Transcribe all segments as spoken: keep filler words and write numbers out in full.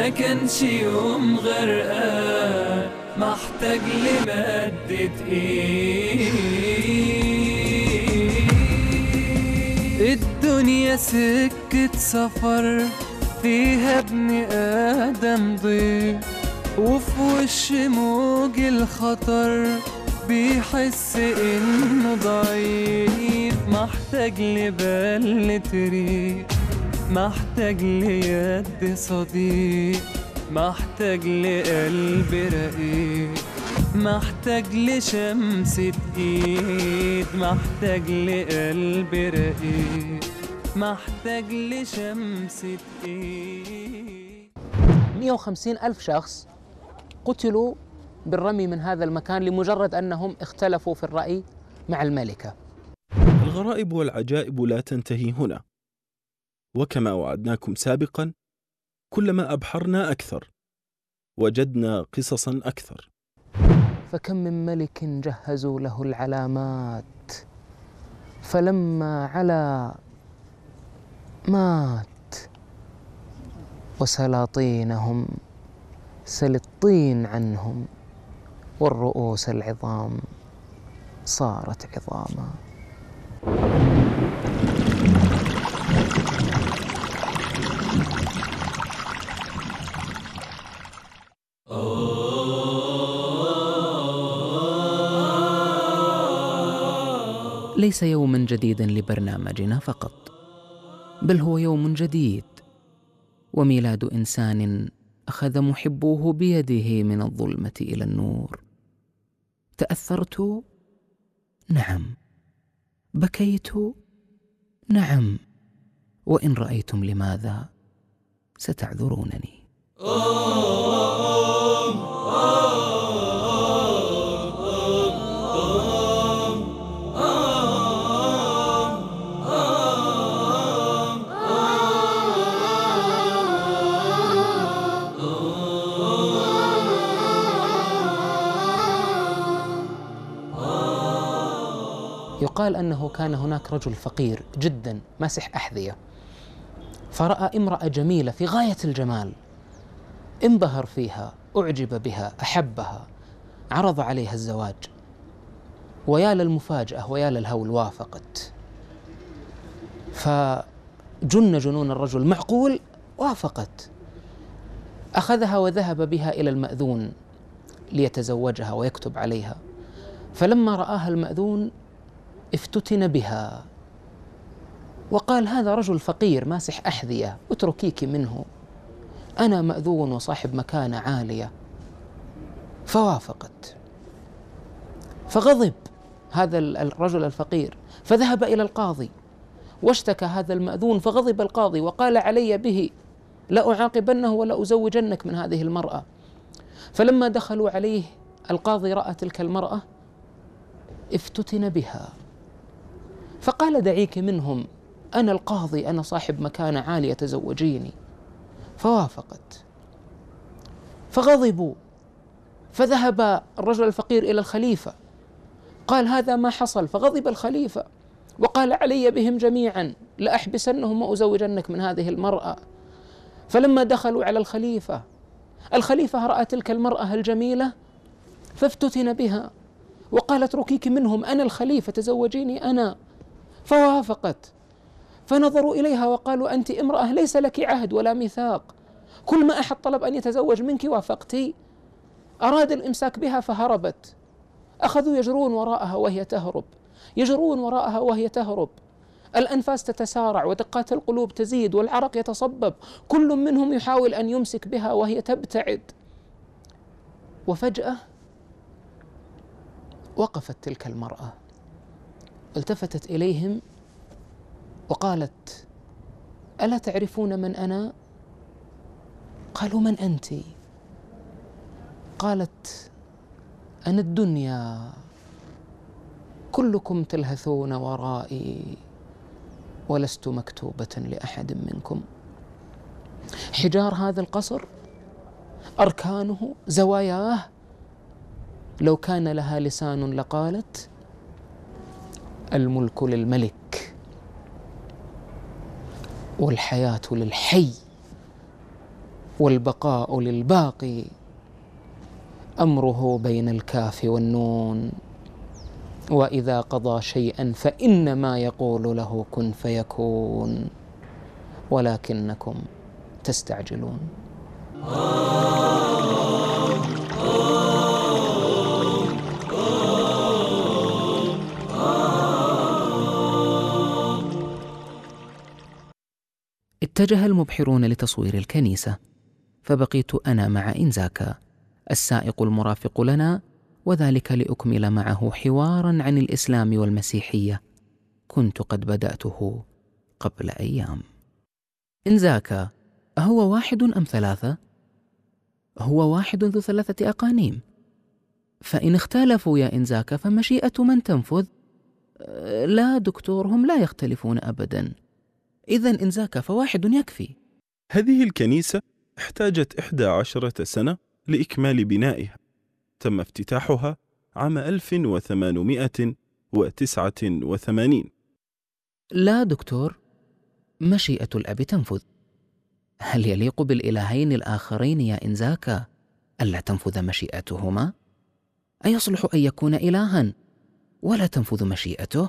ما كانش يوم غرقان محتاج لمادة ايد. الدنيا سكة سفر فيها ابن آدم ضيق، وفي وش موج الخطر بيحس إنه ضعيف. محتاج لبال تريق، محتاج ليد صديق، محتاج لقلب رقيق، محتاج لشمسة ايد، محتاج لقلب رقيق، محتاج لشمسة ايد. مئة وخمسين ألف شخص قتلوا بالرمي من هذا المكان لمجرد أنهم اختلفوا في الرأي مع الملكة. الغرائب والعجائب لا تنتهي هنا، وكما وعدناكم سابقا كلما أبحرنا أكثر وجدنا قصصا أكثر. فكم من ملك جهزوا له العلامات، فلما علا مات. وسلاطينهم سل الطين عنهم، والرؤوس العظام صارت عظاما. ليس يوما جديدا لبرنامجنا فقط، بل هو يوم جديد وميلاد إنسان أخذ محبوه بيده من الظلمة إلى النور. تأثرت؟ نعم. بكيت؟ نعم. وإن رأيتم لماذا ستعذرونني. يقال أنه كان هناك رجل فقير جدا ماسح أحذية، فرأى امرأة جميلة في غاية الجمال، انبهر فيها، أعجب بها، أحبها، عرض عليها الزواج. ويا للمفاجأة ويا للهول، وافقت. فجن جنون الرجل، معقول؟ وافقت. أخذها وذهب بها إلى المأذون ليتزوجها ويكتب عليها. فلما رآها المأذون افتتن بها وقال: هذا رجل فقير ماسح أحذية، اتركيك منه، أنا مأذون وصاحب مكانة عالية. فوافقت. فغضب هذا الرجل الفقير، فذهب إلى القاضي واشتكى هذا المأذون، فغضب القاضي وقال: علي به، لأعاقبنه ولا أزوجنك من هذه المرأة. فلما دخلوا عليه القاضي رأى تلك المرأة افتتن بها، فقال: دعيك منهم، أنا القاضي، أنا صاحب مكانة عالية، تزوجيني. فوافقت. فغضبوا، فذهب الرجل الفقير إلى الخليفة، قال: هذا ما حصل. فغضب الخليفة وقال: علي بهم جميعا، لأحبسنهم وأزوجنك من هذه المرأة. فلما دخلوا على الخليفة، الخليفة رأى تلك المرأة الجميلة فافتتن بها وقال: اتركيك منهم، أنا الخليفة، تزوجيني أنا. فوافقت. فنظروا إليها وقالوا: أنت امرأة ليس لك عهد ولا ميثاق، كل ما أحد طلب أن يتزوج منك وافقتي. أراد الإمساك بها فهربت. أخذوا يجرون وراءها وهي تهرب، يجرون وراءها وهي تهرب. الأنفاس تتسارع ودقات القلوب تزيد والعرق يتصبب، كل منهم يحاول أن يمسك بها وهي تبتعد. وفجأة وقفت تلك المرأة، التفتت إليهم وقالت: ألا تعرفون من أنا؟ قالوا: من أنت؟ قالت: أنا الدنيا، كلكم تلهثون ورائي ولست مكتوبة لأحد منكم. حجار هذا القصر، أركانه، زواياه، لو كان لها لسان لقالت: الملك للملك والحياة للحي والبقاء للباقي أمره بين الكاف والنون، وإذا قضى شيئا فإنما يقول له كن فيكون، ولكنكم تستعجلون. اتجه المبحرون لتصوير الكنيسة، فبقيت أنا مع إنزاكا السائق المرافق لنا، وذلك لأكمل معه حوارا عن الإسلام والمسيحية كنت قد بدأته قبل أيام. إنزاكا، هو واحد أم ثلاثة؟ هو واحد ذو ثلاثة أقانيم، فإن اختلفوا يا إنزاكا فمشيئة من تنفذ؟ لا دكتور، هم لا يختلفون أبدا. إذن إنزاكا فواحد يكفي. هذه الكنيسة احتاجت إحدى عشرة سنة لإكمال بنائها، تم افتتاحها عام ألف وثمانمائة وتسعة وثمانين. لا دكتور، مشيئة الأب تنفذ. هل يليق بالإلهين الآخرين يا إنزاكا ألا تنفذ مشيئتهما؟ أيصلح أن يكون إلها ولا تنفذ مشيئته؟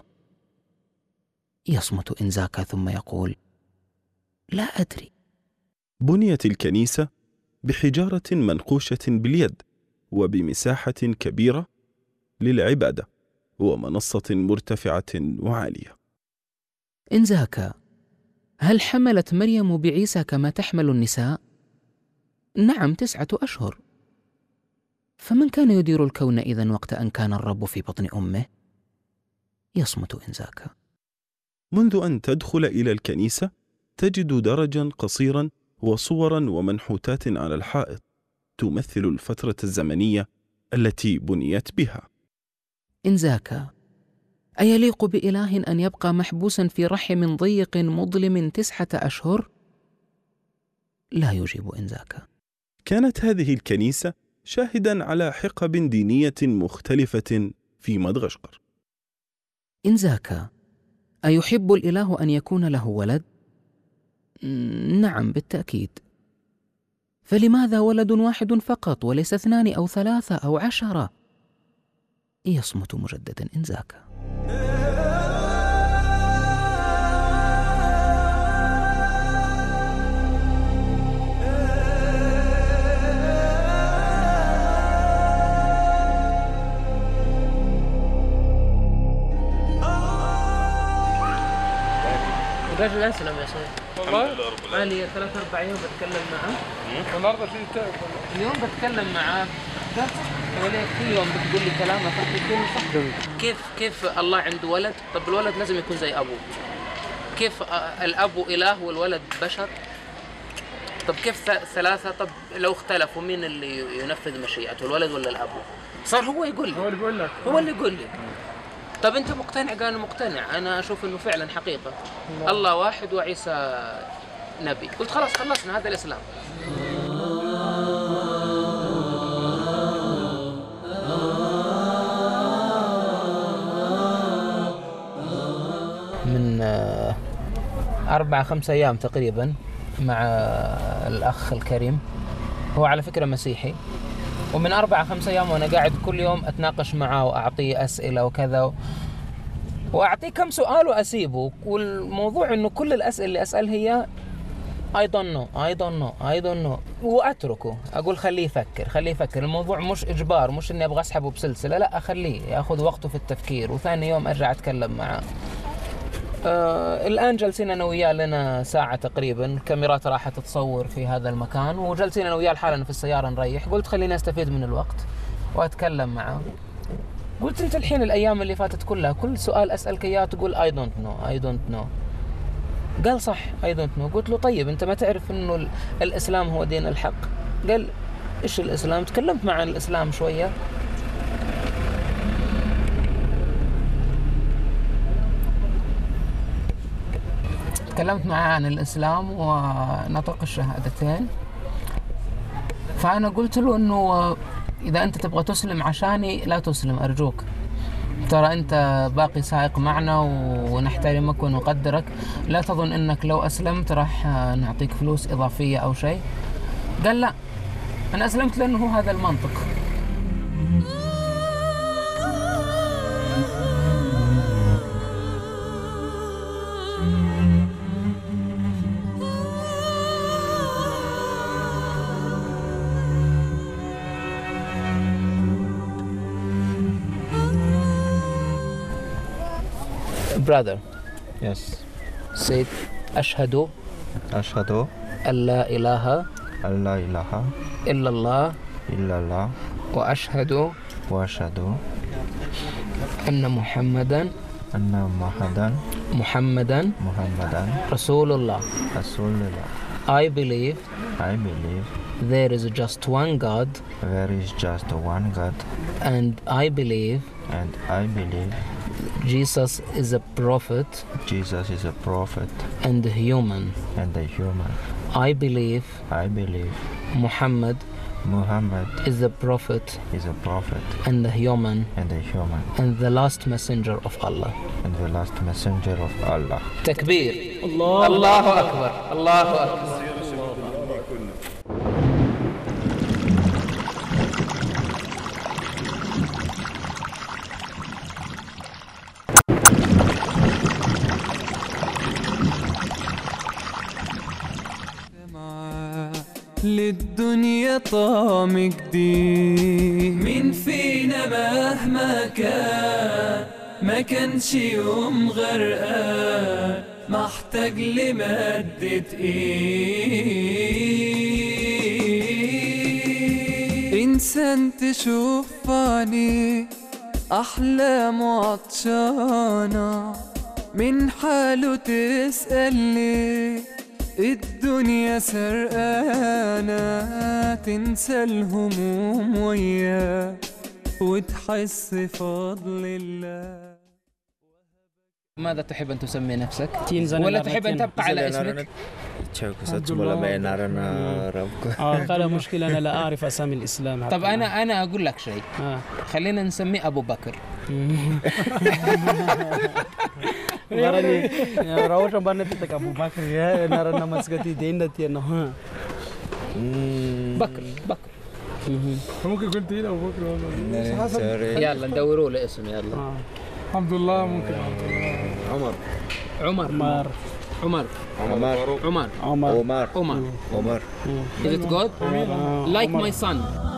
يصمت إنزاكا ثم يقول: لا أدري. بنيت الكنيسة بحجارة منقوشة باليد وبمساحة كبيرة للعبادة ومنصة مرتفعة وعالية. إنزاكا، هل حملت مريم بعيسى كما تحمل النساء؟ نعم، تسعة أشهر. فمن كان يدير الكون إذن وقت أن كان الرب في بطن أمه؟ يصمت إنزاكا. منذ أن تدخل إلى الكنيسة تجد درجا قصيرا وصورا ومنحوتات على الحائط تمثل الفترة الزمنية التي بنيت بها. إنزاكا، أيليق بإله أن يبقى محبوسا في رحم ضيق مظلم تسعة أشهر؟ لا يجيب إنزاكا. كانت هذه الكنيسة شاهدا على حقب دينية مختلفة في مدغشقر. إنزاكا، أيحب الإله أن يكون له ولد؟ نعم بالتأكيد. فلماذا ولد واحد فقط وليس اثنان أو ثلاثة أو عشرة؟ يصمت مجددا إنزاكا. الرجل أسلم يا صاحبي. والله؟ ما لي ثلاث أربع يوم بتكلم معه. النهارده في تعب. اليوم بتكلم معه. وليه كل يوم بتقول لي كلام أفكر صح. كيف كيف الله عنده ولد؟ طب الولد لازم يكون زي أبوه. كيف الأب إله والولد بشر؟ طب كيف ثلاثة؟ طب لو اختلفوا مين اللي ينفذ مشيئته، الولد ولا الأب؟ صار هو يقول لي. هو اللي بيقول لك. هو اللي يقول لي. طب أنت مقتنع؟ قال مقتنع. أنا أشوف إنه فعلا حقيقة الله, الله واحد وعيسى نبي. قلت خلاص خلصنا، هذا الإسلام. من أربعة خمسة أيام تقريبا مع الأخ الكريم، هو على فكرة مسيحي، ومن أربعة خمسة أيام وأنا قاعد كل يوم أتناقش معه وأعطيه أسئلة وكذا، وأعطيه كم سؤال وأسيبه. والموضوع إنه كل الأسئلة اللي أسألها هي I don't know I don't know I don't know وأتركه، أقول خليه يفكر خليه يفكر. الموضوع مش إجبار، مش إني أبغى أسحبه بسلسلة، لا أخليه يأخذ وقته في التفكير، وثاني يوم أرجع أتكلم معه. آه الآن جلسين أنا وياه لنا ساعة تقريبا، الكاميرات راحت تصور في هذا المكان، وجلسين أنا وياه لحالنا في السيارة نريح. قلت خليني أستفيد من الوقت وأتكلم معه. قلت أنت الحين الأيام اللي فاتت كلها كل سؤال أسألك إياه تقول I don't know I don't know. قال صح I don't know. قلت له طيب أنت ما تعرف إنه الإسلام هو دين الحق؟ قال إيش الإسلام؟ تكلمت مع الإسلام شوية. تكلمت معه عن الإسلام ونطق الشهادتين. فأنا قلت له إنه إذا أنت تبغى تسلم عشاني لا تسلم أرجوك، ترى أنت باقي سائق معنا ونحترمك ونقدرك، لا تظن أنك لو أسلمت راح نعطيك فلوس إضافية أو شيء. قال لا، أنا أسلمت لأنه هذا المنطق. Brother. Yes. Say أشهد أشهد أن لا إله أن لا إله إلا الله إلا الله وأشهد وأشهد أن محمدا أن محمدا محمدا محمدا رسول الله. رسول الله. I believe I believe there is just one God, there is just one God, and I believe and I believe Jesus is a prophet Jesus is a prophet and human. and a human. I believe I believe Muhammad Muhammad is a prophet is a prophet and a human and a human and the last messenger of Allah. and the last messenger of Allah. تكبير. الله الله أكبر. الله أكبر. للدنيا طعم جديد. مين فينا مهما كان ما كانش يوم غرقان محتاج لمادة ايد. انسان تشوف عينيه احلامه عطشانة من حاله تسأل ليه الدنيا سرقانة تنسى الهموم وياه وتحس فضل الله. ماذا تحب أن تسمي نفسك؟ تين ولا تحب أن تبقى على اسمك؟ آه قال مشكلة أنا لا أعرف أسامي الإسلام. طب أنا أنا أقول لك شيء. آه. خلينا نسميه أبو بكر. Barani rawat barani kita Abu Bakar ya nara nama sekali dia indah tiada ha. بكر بكر. ممكن كنت هنا أبو بكر والله. يلا ندوروا له اسم يلا. الحمد لله ممكن. عمر عمر عمر عمر عمر عمر عمر عمر عمر عمر. Is it good? Like my son.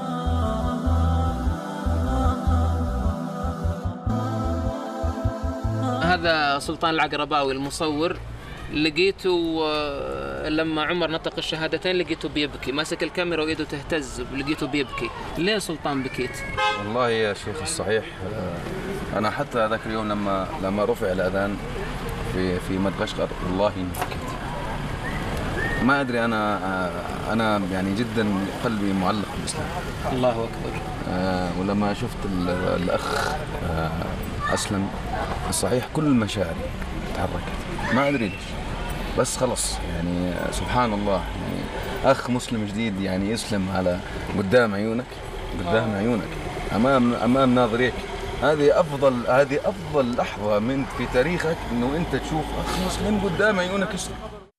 هذا سلطان العقرباوي المصور، لقيته لما عمر نطق الشهادتين لقيته بيبكي، ماسك الكاميرا وإيده تهتز لقيته بيبكي. ليه سلطان بكيت؟ والله يا شيخ الصحيح أنا حتى ذاك اليوم لما لما رفع الأذان في في مدغشقر والله بكيت. ما أدري أنا أنا يعني جدا قلبي معلق بالإسلام. الله أكبر. ولما شفت الأخ أسلم الصحيح كل مشاعري تحركت، ما أدري ليش، بس خلص يعني سبحان الله، يعني أخ مسلم جديد يعني يسلم على قدام عيونك قدام عيونك أمام أمام ناظريك. هذه أفضل هذه أفضل لحظة من في تاريخك إنه أنت تشوف أخ مسلم قدام عيونك يسلم.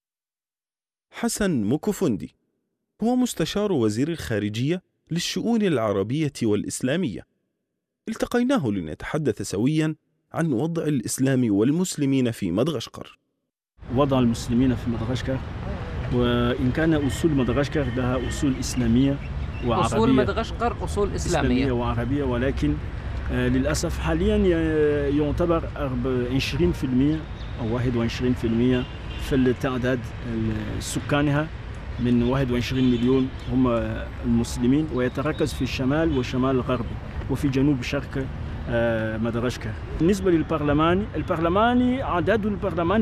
حسن مكفندي هو مستشار وزير الخارجية للشؤون العربية والإسلامية. التقيناه لنتحدث سوياً عن وضع الإسلام والمسلمين في مدغشقر. وضع المسلمين في مدغشقر، وإن كان أصول مدغشقر لها أصول إسلامية وعربية. أصول مدغشقر أصول إسلامية, إسلامية وعربية، ولكن آه للأسف حاليا يعتبر عشرين بالمئة أو واحد وعشرين بالمئة في التعداد سكانها من واحد وعشرين مليون هم المسلمين، ويتركز في الشمال والشمال الغربي وفي جنوب شرق مدغشقر. بالنسبة للبرلمان، البرلماني عدد البرلمان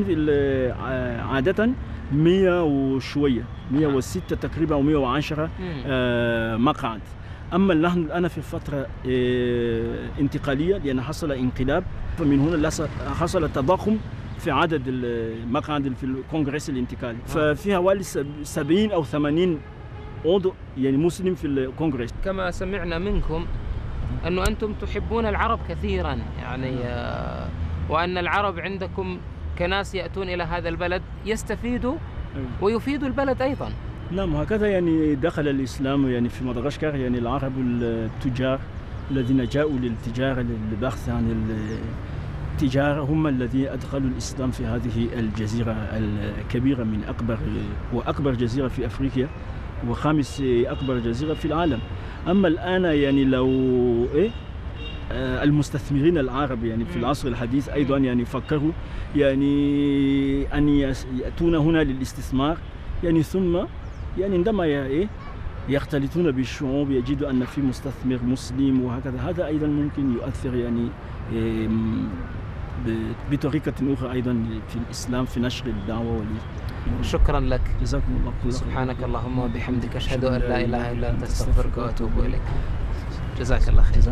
عادة مئة وشوية، مئة وستة تقريبا أو مئة وعشرة مقعد. أما نحن الآن في فترة انتقالية لأن حصل انقلاب، فمن هنا حصل تضخم في عدد المقاعد في الكونغرس الانتقالي، ففي حوالي سبعين أو ثمانين عضو يعني مسلم في الكونغرس. كما سمعنا منكم أنه أنتم تحبون العرب كثيرا، يعني وأن العرب عندكم كناس يأتون إلى هذا البلد يستفيدوا ويفيدوا البلد أيضا. نعم هكذا يعني دخل الإسلام يعني في مدغشقر، يعني العرب التجار الذين جاءوا للتجارة للبحث عن التجارة هم الذين أدخلوا الإسلام في هذه الجزيرة الكبيرة من أكبر وأكبر جزيرة في أفريقيا وخامس أكبر جزيرة في العالم. أما الآن يعني لو إيه المستثمرين العرب يعني في العصر الحديث أيضا يعني فكروا يعني أن يأتون هنا للاستثمار، يعني ثم يعني عندما إيه يختلطون بالشعوب يجدوا أن في مستثمر مسلم وهكذا، هذا أيضا ممكن يؤثر يعني إيه بطريقة أخرى أيضا في الإسلام في نشر الدعوة والي. شكرا لك. جزاكم الله خيرا. سبحانك اللهم وبحمدك أشهد أن لا إله إلا أنت أستغفرك وأتوب إليك. جزاك الله خير.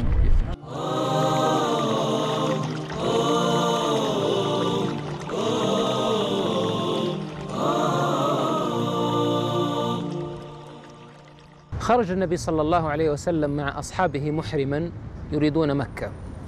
خرج النبي صلى الله عليه وسلم مع أصحابه محرما يريدون مكة.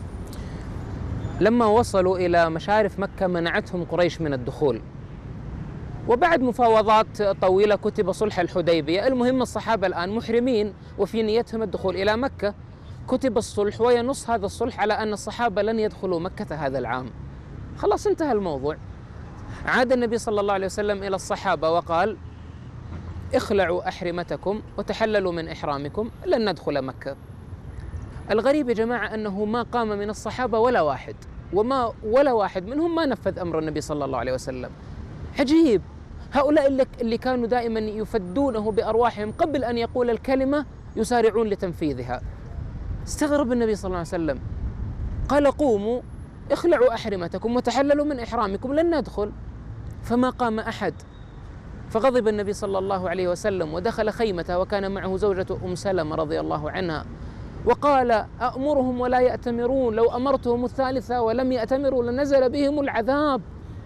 لما وصلوا إلى مشارف مكة منعتهم قريش من الدخول، وبعد مفاوضات طويلة كتب صلح الحديبية. المهم الصحابة الآن محرمين وفي نيتهم الدخول إلى مكة، كتب الصلح وينص هذا الصلح على أن الصحابة لن يدخلوا مكة هذا العام. خلاص انتهى الموضوع. عاد النبي صلى الله عليه وسلم إلى الصحابة وقال: اخلعوا أحرمتكم وتحللوا من إحرامكم لن ندخل مكة. الغريب يا جماعة أنه ما قام من الصحابة ولا واحد، وما ولا واحد منهم ما نفذ أمر النبي صلى الله عليه وسلم. عجيب، هؤلاء اللي كانوا دائما يفدونه بأرواحهم قبل أن يقول الكلمة يسارعون لتنفيذها. استغرب النبي صلى الله عليه وسلم، قال: قوموا اخلعوا أحرمتكم وتحللوا من إحرامكم لن ندخل. فما قام أحد، فغضب النبي صلى الله عليه وسلم ودخل خيمته وكان معه زوجة أم سلمة رضي الله عنها، وقال: أأمرهم ولا يأتمرون، لو أمرتهم الثالثة ولم يأتمروا لنزل بهم العذاب.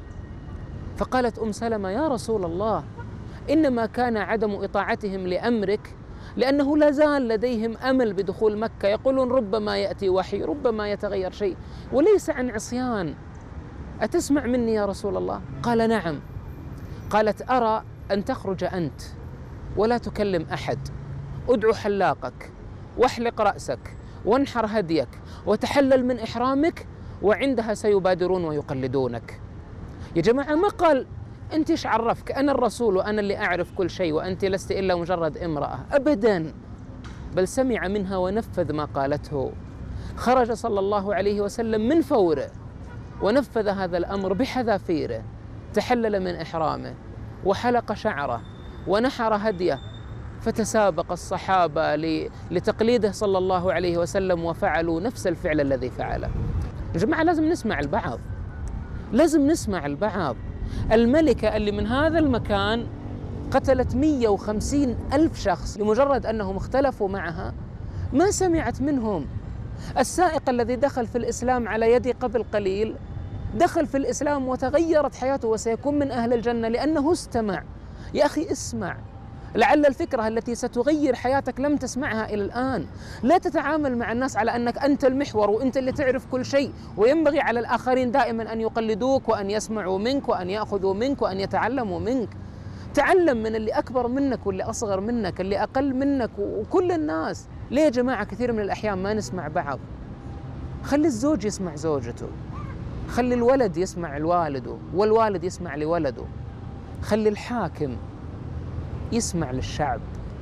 فقالت أم سلمة: يا رسول الله، إنما كان عدم إطاعتهم لأمرك لأنه لا زال لديهم أمل بدخول مكة، يقولون ربما يأتي وحي، ربما يتغير شيء، وليس عن عصيان. أتسمع مني يا رسول الله؟ قال: نعم. قالت: أرى أن تخرج أنت ولا تكلم أحد، ادعو حلاقك واحلق رأسك وانحر هديك وتحلل من إحرامك، وعندها سيبادرون ويقلدونك. يا جماعة ما قال أنت إيش عرفك، أنا الرسول وأنا اللي أعرف كل شيء وأنت لست إلا مجرد امرأة، أبدا، بل سمع منها ونفذ ما قالته. خرج صلى الله عليه وسلم من فوره ونفذ هذا الأمر بحذافيره، تحلل من إحرامه وحلق شعره ونحر هديه، فتسابق الصحابة لتقليده صلى الله عليه وسلم وفعلوا نفس الفعل الذي فعله. يا جماعة لازم نسمع البعض، لازم نسمع البعض. الملكة اللي من هذا المكان قتلت مئة وخمسين ألف شخص لمجرد أنهم اختلفوا معها، ما سمعت منهم. السائق الذي دخل في الإسلام على يدي قبل قليل دخل في الإسلام وتغيرت حياته وسيكون من أهل الجنة لأنه استمع. يا أخي اسمع، لعل الفكرة التي ستغير حياتك لم تسمعها إلى الآن. لا تتعامل مع الناس على أنك أنت المحور وأنت اللي تعرف كل شيء، وينبغي على الآخرين دائما أن يقلدوك وأن يسمعوا منك وأن يأخذوا منك وأن يتعلموا منك. تعلم من اللي أكبر منك واللي أصغر منك، اللي أقل منك وكل الناس. ليه يا جماعة كثير من الأحيان ما نسمع بعض؟ خلي الزوج يسمع زوجته، خلي الولد يسمع لوالده والوالد يسمع لولده، خلي الحاكم يسمع للشعب.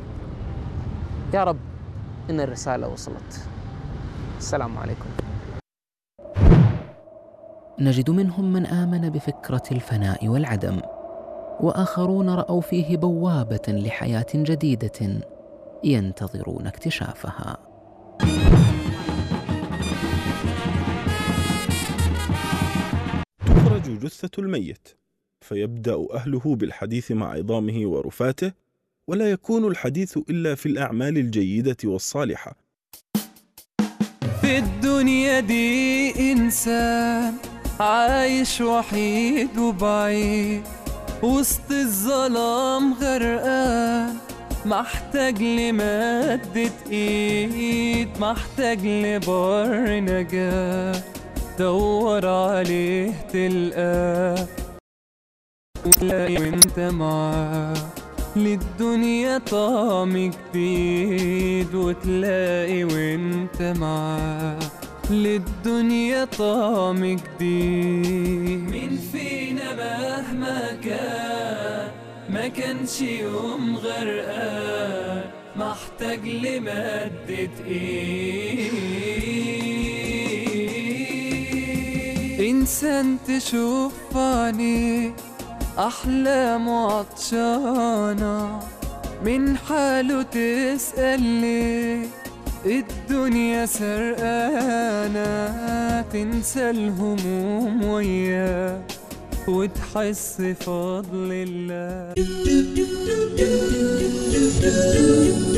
يا رب إن الرسالة وصلت. السلام عليكم. نجد منهم من آمن بفكرة الفناء والعدم، وآخرون رأوا فيه بوابة لحياة جديدة ينتظرون اكتشافها. تخرج جثة الميت فيبدأ أهله بالحديث مع عظامه ورفاته، ولا يكون الحديث إلا في الأعمال الجيدة والصالحة. في الدنيا دي إنسان عايش وحيد وبعيد وسط الظلام غرقان، محتاج لمادة إيد، محتاج لبر نجاة، دور عليه تلقاه وانت معاه. للدنيا طعم جديد وتلاقي وانت معاه، للدنيا طعم جديد. مين فينا مهما كان ما كانش يوم غرقان محتاج لمادة ايد. انسان تشوف عينيه احلام عطشانة، من حاله تسأل ليه الدنيا سرقانة، تنسى الهموم وياه وتحس فضل الله.